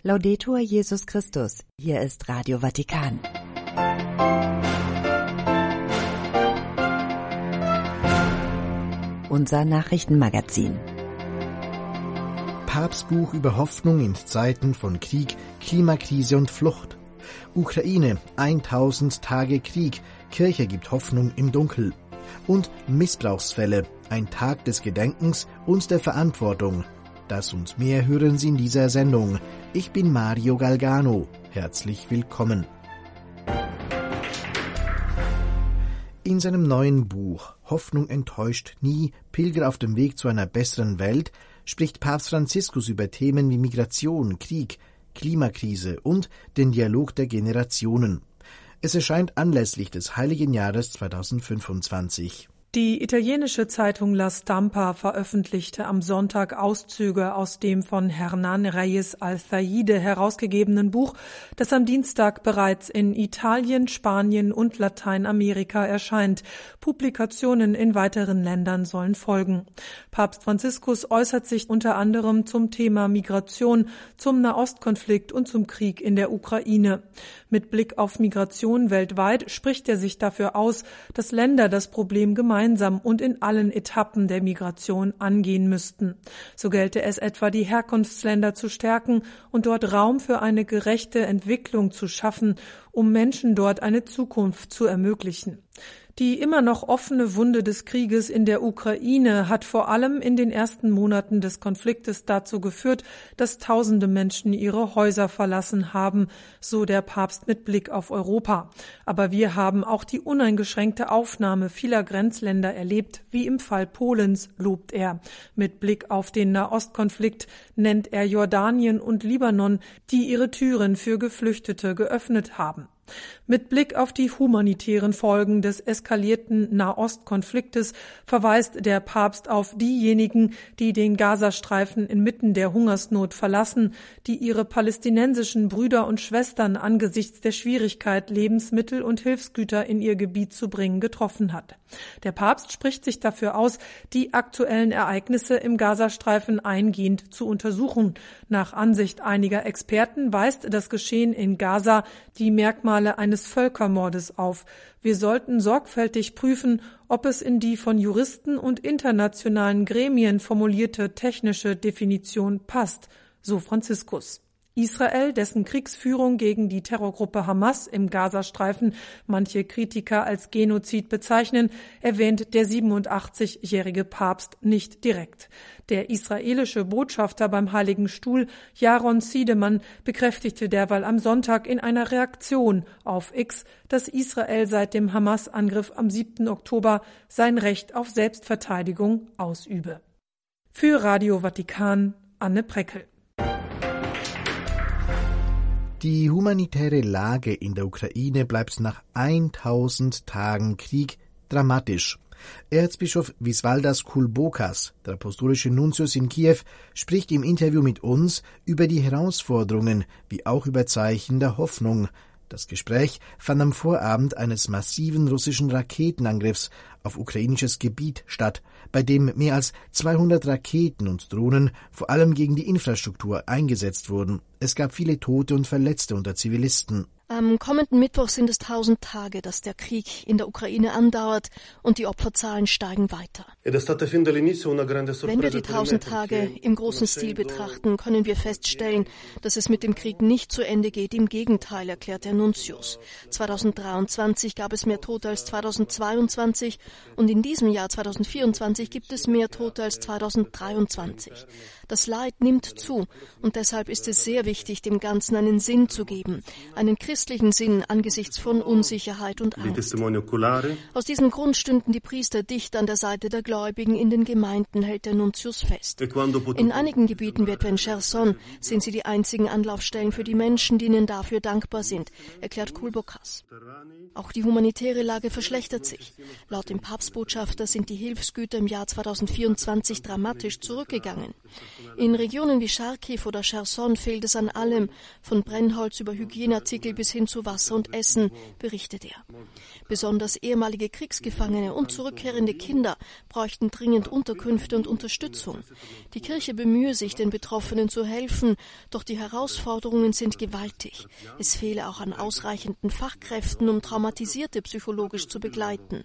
Laudetur Jesus Christus. Hier ist Radio Vatikan. Unser Nachrichtenmagazin. Papstbuch über Hoffnung in Zeiten von Krieg, Klimakrise und Flucht. Ukraine, 1000 Tage Krieg, Kirche gibt Hoffnung im Dunkel. Und Missbrauchsfälle, ein Tag des Gedenkens und der Verantwortung. Das und mehr hören Sie in dieser Sendung. Ich bin Mario Galgano. Herzlich willkommen. In seinem neuen Buch Hoffnung enttäuscht nie, Pilger auf dem Weg zu einer besseren Welt spricht Papst Franziskus über Themen wie Migration, Krieg, Klimakrise und den Dialog der Generationen. Es erscheint anlässlich des Heiligen Jahres 2025. Die italienische Zeitung La Stampa veröffentlichte am Sonntag Auszüge aus dem von Hernán Reyes Al-Zayide herausgegebenen Buch, das am Dienstag bereits in Italien, Spanien und Lateinamerika erscheint. Publikationen in weiteren Ländern sollen folgen. Papst Franziskus äußert sich unter anderem zum Thema Migration, zum Nahostkonflikt und zum Krieg in der Ukraine. Mit Blick auf Migration weltweit spricht er sich dafür aus, dass Länder das Problem gemeinsam und in allen Etappen der Migration angehen müssten. So gelte es etwa, die Herkunftsländer zu stärken und dort Raum für eine gerechte Entwicklung zu schaffen, um Menschen dort eine Zukunft zu ermöglichen. Die immer noch offene Wunde des Krieges in der Ukraine hat vor allem in den ersten Monaten des Konfliktes dazu geführt, dass Tausende Menschen ihre Häuser verlassen haben, so der Papst mit Blick auf Europa. Aber wir haben auch die uneingeschränkte Aufnahme vieler Grenzländer erlebt, wie im Fall Polens, lobt er. Mit Blick auf den Nahostkonflikt nennt er Jordanien und Libanon, die ihre Türen für Geflüchtete geöffnet haben. Mit Blick auf die humanitären Folgen des eskalierten Nahostkonfliktes verweist der Papst auf diejenigen, die den Gazastreifen inmitten der Hungersnot verlassen, die ihre palästinensischen Brüder und Schwestern angesichts der Schwierigkeit, Lebensmittel und Hilfsgüter in ihr Gebiet zu bringen, getroffen hat. Der Papst spricht sich dafür aus, die aktuellen Ereignisse im Gazastreifen eingehend zu untersuchen. Nach Ansicht einiger Experten weist das Geschehen in Gaza die Merkmale eines Völkermordes auf. Wir sollten sorgfältig prüfen, ob es in die von Juristen und internationalen Gremien formulierte technische Definition passt, so Franziskus. Israel, dessen Kriegsführung gegen die Terrorgruppe Hamas im Gazastreifen manche Kritiker als Genozid bezeichnen, erwähnt der 87-jährige Papst nicht direkt. Der israelische Botschafter beim Heiligen Stuhl, Jaron Siedemann, bekräftigte derweil am Sonntag in einer Reaktion auf X, dass Israel seit dem Hamas-Angriff am 7. Oktober sein Recht auf Selbstverteidigung ausübe. Für Radio Vatikan, Anne Preckel. Die humanitäre Lage in der Ukraine bleibt nach 1000 Tagen Krieg dramatisch. Erzbischof Visvaldas Kulbokas, der apostolische Nuntius in Kiew, spricht im Interview mit uns über die Herausforderungen wie auch über Zeichen der Hoffnung. Das Gespräch fand am Vorabend eines massiven russischen Raketenangriffs auf ukrainisches Gebiet statt, bei dem mehr als 200 Raketen und Drohnen vor allem gegen die Infrastruktur eingesetzt wurden. Es gab viele Tote und Verletzte unter Zivilisten. Am kommenden Mittwoch sind es 1000 Tage, dass der Krieg in der Ukraine andauert und die Opferzahlen steigen weiter. Wenn wir die 1000 Tage im großen Stil betrachten, können wir feststellen, dass es mit dem Krieg nicht zu Ende geht. Im Gegenteil, erklärt der Nuntius. 2023 gab es mehr Tote als 2022 und in diesem Jahr 2024 gibt es mehr Tote als 2023. Das Leid nimmt zu und deshalb ist es sehr wichtig, dem Ganzen einen Sinn zu geben, einen christlichen Sinn angesichts von Unsicherheit und Angst. Aus diesem Grund stünden die Priester dicht an der Seite der Gläubigen in den Gemeinden, hält der Nuntius fest. In einigen Gebieten, wie etwa in Cherson, sind sie die einzigen Anlaufstellen für die Menschen, die ihnen dafür dankbar sind, erklärt Kulbokas. Auch die humanitäre Lage verschlechtert sich. Laut dem Papstbotschafter sind die Hilfsgüter im Jahr 2024 dramatisch zurückgegangen. In Regionen wie Charkiw oder Cherson fehlt es an allem, von Brennholz über Hygieneartikel bis hin zu Wasser und Essen, berichtet er. Besonders ehemalige Kriegsgefangene und zurückkehrende Kinder bräuchten bräuchten dringend Unterkünfte und Unterstützung. Die Kirche bemühe sich, den Betroffenen zu helfen, doch die Herausforderungen sind gewaltig. Es fehle auch an ausreichenden Fachkräften, um Traumatisierte psychologisch zu begleiten.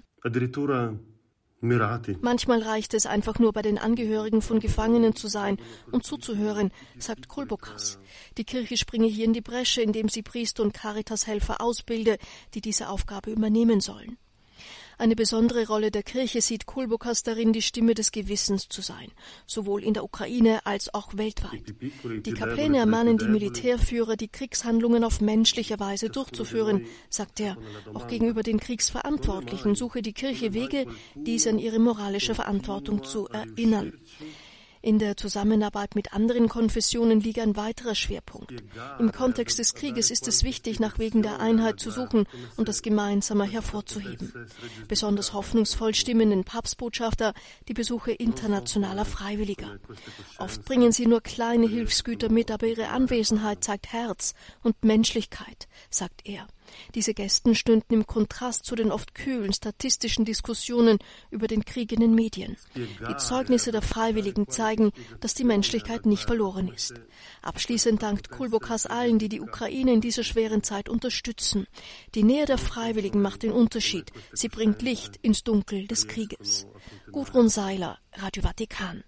Manchmal reicht es einfach nur, bei den Angehörigen von Gefangenen zu sein und zuzuhören, sagt Kulbokas. Die Kirche springe hier in die Bresche, indem sie Priester und Caritas-Helfer ausbilde, die diese Aufgabe übernehmen sollen. Eine besondere Rolle der Kirche sieht Kulbokas darin, die Stimme des Gewissens zu sein, sowohl in der Ukraine als auch weltweit. Die Kapläne ermahnen die Militärführer, die Kriegshandlungen auf menschliche Weise durchzuführen, sagt er. Auch gegenüber den Kriegsverantwortlichen suche die Kirche Wege, diese an ihre moralische Verantwortung zu erinnern. In der Zusammenarbeit mit anderen Konfessionen liege ein weiterer Schwerpunkt. Im Kontext des Krieges ist es wichtig, nach Wegen der Einheit zu suchen und das Gemeinsame hervorzuheben. Besonders hoffnungsvoll stimmen den Papstbotschafter die Besuche internationaler Freiwilliger. Oft bringen sie nur kleine Hilfsgüter mit, aber ihre Anwesenheit zeigt Herz und Menschlichkeit, sagt er. Diese Gesten stünden im Kontrast zu den oft kühlen statistischen Diskussionen über den Krieg in den Medien. Die Zeugnisse der Freiwilligen zeigen, dass die Menschlichkeit nicht verloren ist. Abschließend dankt Kulbokas allen, die die Ukraine in dieser schweren Zeit unterstützen. Die Nähe der Freiwilligen macht den Unterschied. Sie bringt Licht ins Dunkel des Krieges. Gudrun Seiler, Radio Vatikan.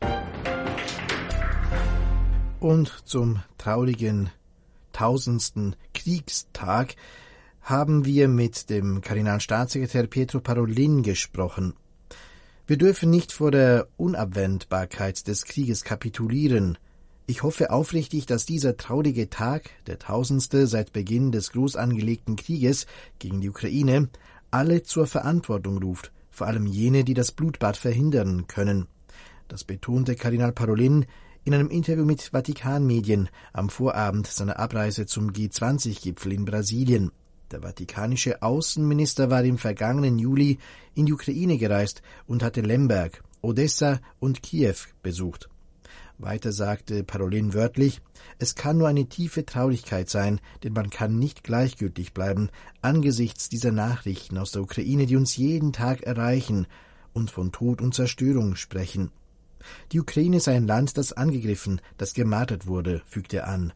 Und zum traurigen 1000. Kriegstag haben wir mit dem Kardinalstaatssekretär Pietro Parolin gesprochen. Wir dürfen nicht vor der Unabwendbarkeit des Krieges kapitulieren. Ich hoffe aufrichtig, dass dieser traurige Tag, der 1000. seit Beginn des groß angelegten Krieges gegen die Ukraine, alle zur Verantwortung ruft, vor allem jene, die das Blutbad verhindern können. Das betonte Kardinal Parolin in einem Interview mit Vatikanmedien am Vorabend seiner Abreise zum G20-Gipfel in Brasilien. Der vatikanische Außenminister war im vergangenen Juli in die Ukraine gereist und hatte Lemberg, Odessa und Kiew besucht. Weiter sagte Parolin wörtlich, es kann nur eine tiefe Traurigkeit sein, denn man kann nicht gleichgültig bleiben angesichts dieser Nachrichten aus der Ukraine, die uns jeden Tag erreichen und von Tod und Zerstörung sprechen. Die Ukraine sei ein Land, das angegriffen, das gemartert wurde, fügt er an.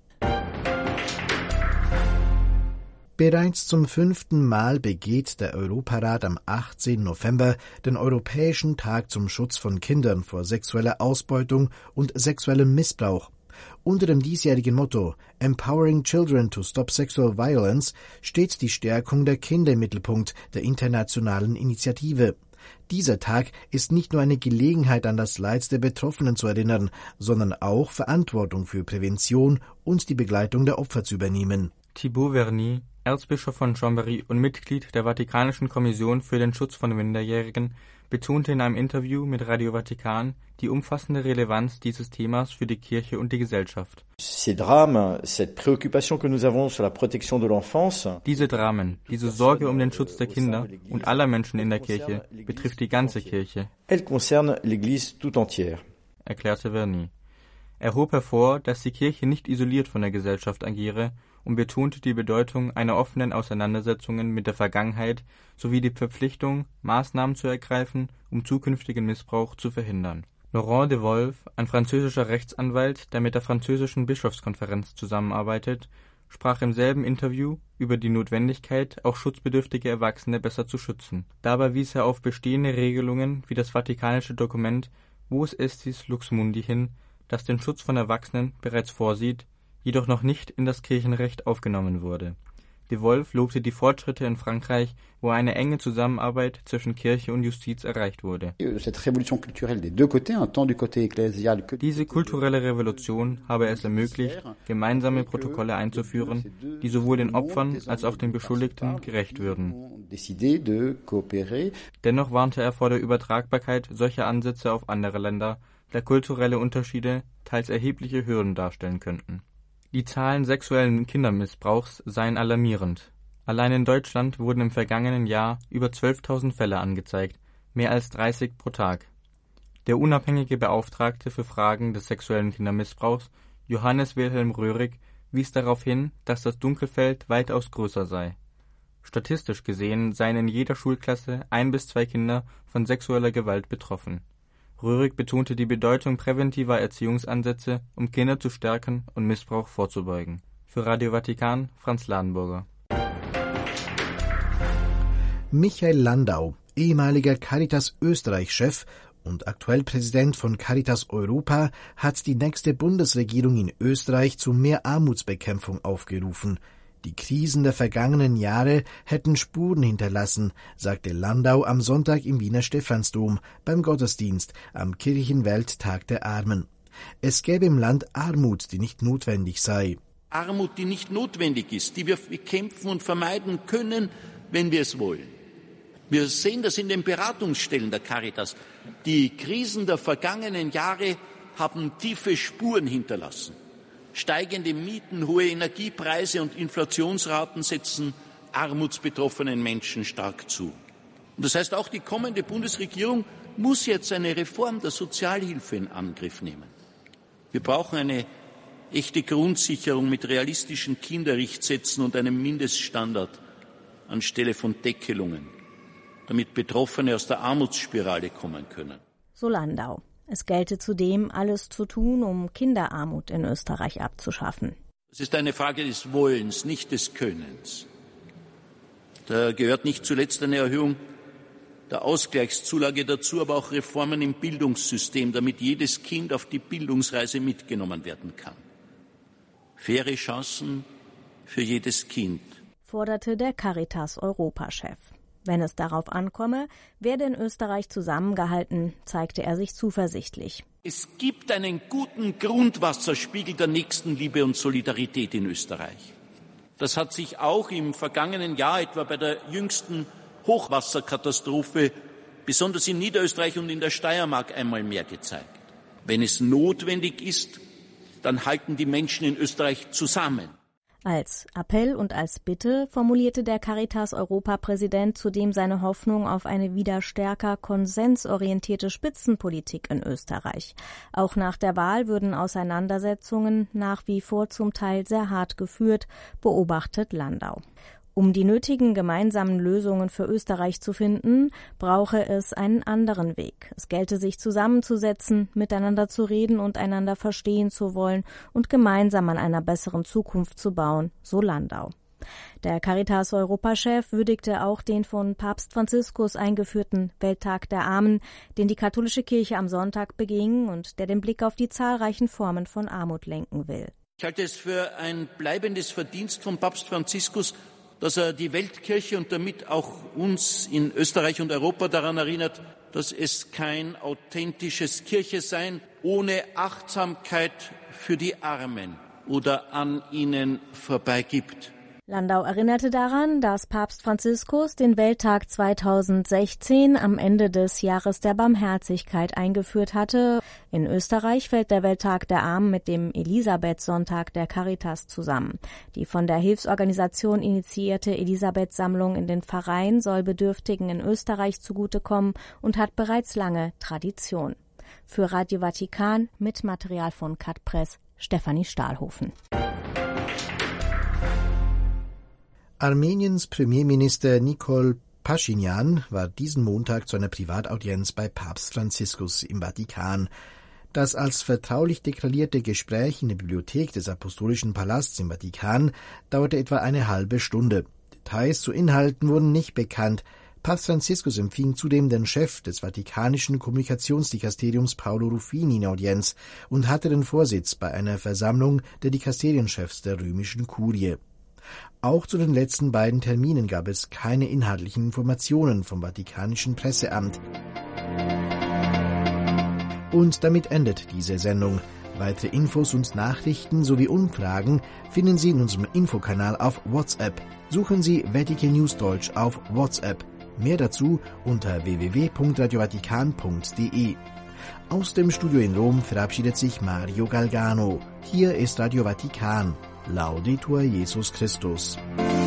Bereits zum 5. Mal begeht der Europarat am 18. November den Europäischen Tag zum Schutz von Kindern vor sexueller Ausbeutung und sexuellem Missbrauch. Unter dem diesjährigen Motto Empowering Children to Stop Sexual Violence steht die Stärkung der Kinder im Mittelpunkt der internationalen Initiative. Dieser Tag ist nicht nur eine Gelegenheit, an das Leid der Betroffenen zu erinnern, sondern auch Verantwortung für Prävention und die Begleitung der Opfer zu übernehmen. Thibaut Verny, Erzbischof von Chambéry und Mitglied der Vatikanischen Kommission für den Schutz von Minderjährigen, betonte in einem Interview mit Radio Vatikan die umfassende Relevanz dieses Themas für die Kirche und die Gesellschaft. Diese Dramen, diese Sorge um den Schutz der Kinder und aller Menschen in der Kirche betrifft die ganze Kirche, erklärte Verny. Er hob hervor, dass die Kirche nicht isoliert von der Gesellschaft agiere und betonte die Bedeutung einer offenen Auseinandersetzung mit der Vergangenheit sowie die Verpflichtung, Maßnahmen zu ergreifen, um zukünftigen Missbrauch zu verhindern. Laurent de Wolf, ein französischer Rechtsanwalt, der mit der französischen Bischofskonferenz zusammenarbeitet, sprach im selben Interview über die Notwendigkeit, auch schutzbedürftige Erwachsene besser zu schützen. Dabei wies er auf bestehende Regelungen wie das vatikanische Dokument Vos Estis Lux Mundi hin, das den Schutz von Erwachsenen bereits vorsieht, jedoch noch nicht in das Kirchenrecht aufgenommen wurde. De Wolf lobte die Fortschritte in Frankreich, wo eine enge Zusammenarbeit zwischen Kirche und Justiz erreicht wurde. Diese kulturelle Revolution habe es ermöglicht, gemeinsame Protokolle einzuführen, die sowohl den Opfern als auch den Beschuldigten gerecht würden. Dennoch warnte er vor der Übertragbarkeit solcher Ansätze auf andere Länder, da kulturelle Unterschiede teils erhebliche Hürden darstellen könnten. Die Zahlen sexuellen Kindermissbrauchs seien alarmierend. Allein in Deutschland wurden im vergangenen Jahr über 12.000 Fälle angezeigt, mehr als 30 pro Tag. Der unabhängige Beauftragte für Fragen des sexuellen Kindermissbrauchs, Johannes Wilhelm Röhrig, wies darauf hin, dass das Dunkelfeld weitaus größer sei. Statistisch gesehen seien in jeder Schulklasse 1 bis 2 Kinder von sexueller Gewalt betroffen. Röhrig betonte die Bedeutung präventiver Erziehungsansätze, um Kinder zu stärken und Missbrauch vorzubeugen. Für Radio Vatikan, Franz Ladenburger. Michael Landau, ehemaliger Caritas Österreich-Chef und aktuell Präsident von Caritas Europa, hat die nächste Bundesregierung in Österreich zu mehr Armutsbekämpfung aufgerufen. Die Krisen der vergangenen Jahre hätten Spuren hinterlassen, sagte Landau am Sonntag im Wiener Stephansdom beim Gottesdienst am Kirchenwelttag der Armen. Es gäbe im Land Armut, die nicht notwendig sei. Armut, die nicht notwendig ist, die wir bekämpfen und vermeiden können, wenn wir es wollen. Wir sehen das in den Beratungsstellen der Caritas. Die Krisen der vergangenen Jahre haben tiefe Spuren hinterlassen. Steigende Mieten, hohe Energiepreise und Inflationsraten setzen armutsbetroffenen Menschen stark zu. Und das heißt, auch die kommende Bundesregierung muss jetzt eine Reform der Sozialhilfe in Angriff nehmen. Wir brauchen eine echte Grundsicherung mit realistischen Kinderrichtsätzen und einem Mindeststandard anstelle von Deckelungen, damit Betroffene aus der Armutsspirale kommen können. So Landau. Es gelte zudem, alles zu tun, um Kinderarmut in Österreich abzuschaffen. Es ist eine Frage des Wollens, nicht des Könnens. Da gehört nicht zuletzt eine Erhöhung der Ausgleichszulage dazu, aber auch Reformen im Bildungssystem, damit jedes Kind auf die Bildungsreise mitgenommen werden kann. Faire Chancen für jedes Kind, forderte der Caritas-Europachef. Wenn es darauf ankomme, werde in Österreich zusammengehalten, zeigte er sich zuversichtlich. Es gibt einen guten Grundwasserspiegel der Nächstenliebe und Solidarität in Österreich. Das hat sich auch im vergangenen Jahr, etwa bei der jüngsten Hochwasserkatastrophe, besonders in Niederösterreich und in der Steiermark einmal mehr gezeigt. Wenn es notwendig ist, dann halten die Menschen in Österreich zusammen. Als Appell und als Bitte formulierte der Caritas-Europapräsident zudem seine Hoffnung auf eine wieder stärker konsensorientierte Spitzenpolitik in Österreich. Auch nach der Wahl würden Auseinandersetzungen nach wie vor zum Teil sehr hart geführt, beobachtet Landau. Um die nötigen gemeinsamen Lösungen für Österreich zu finden, brauche es einen anderen Weg. Es gelte sich zusammenzusetzen, miteinander zu reden und einander verstehen zu wollen und gemeinsam an einer besseren Zukunft zu bauen, so Landau. Der Caritas-Europachef würdigte auch den von Papst Franziskus eingeführten Welttag der Armen, den die katholische Kirche am Sonntag beging und der den Blick auf die zahlreichen Formen von Armut lenken will. Ich halte es für ein bleibendes Verdienst von Papst Franziskus, dass er die Weltkirche und damit auch uns in Österreich und Europa daran erinnert, dass es kein authentisches Kirchesein ohne Achtsamkeit für die Armen oder an ihnen vorbei gibt. Landau erinnerte daran, dass Papst Franziskus den Welttag 2016 am Ende des Jahres der Barmherzigkeit eingeführt hatte. In Österreich fällt der Welttag der Armen mit dem Elisabethsonntag der Caritas zusammen. Die von der Hilfsorganisation initiierte Elisabeth-Sammlung in den Pfarreien soll Bedürftigen in Österreich zugutekommen und hat bereits lange Tradition. Für Radio Vatikan mit Material von Katpress, Stefanie Stahlhofen. Armeniens Premierminister Nikol Paschinjan war diesen Montag zu einer Privataudienz bei Papst Franziskus im Vatikan. Das als vertraulich deklarierte Gespräch in der Bibliothek des Apostolischen Palasts im Vatikan dauerte etwa eine halbe Stunde. Details zu Inhalten wurden nicht bekannt. Papst Franziskus empfing zudem den Chef des vatikanischen Kommunikationsdikasteriums Paolo Ruffini in Audienz und hatte den Vorsitz bei einer Versammlung der Dikasterienchefs der römischen Kurie. Auch zu den letzten beiden Terminen gab es keine inhaltlichen Informationen vom Vatikanischen Presseamt. Und damit endet diese Sendung. Weitere Infos und Nachrichten sowie Umfragen finden Sie in unserem Infokanal auf WhatsApp. Suchen Sie Vatican News Deutsch auf WhatsApp. Mehr dazu unter www.radiovatikan.de. Aus dem Studio in Rom verabschiedet sich Mario Galgano. Hier ist Radio Vatikan. Laudetur Jesus Christus.